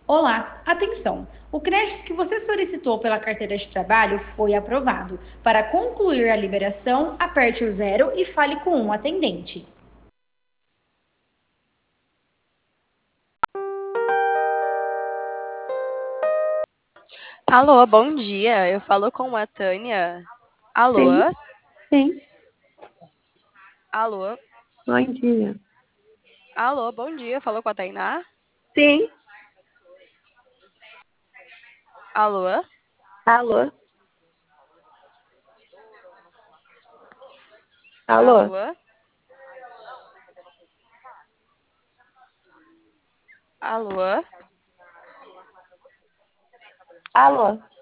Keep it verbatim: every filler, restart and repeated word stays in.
Olá, atenção! O crédito que você solicitou pela carteira de trabalho foi aprovado. Para concluir a liberação, aperte o zero e fale com um atendente. Alô, bom dia. Eu falo com a Tânia. Alô? Sim, sim. Alô? Bom dia. Alô, bom dia. Falou com a Tainá? Sim. Alô? Alô? Alô? Alô? Alô? Alô?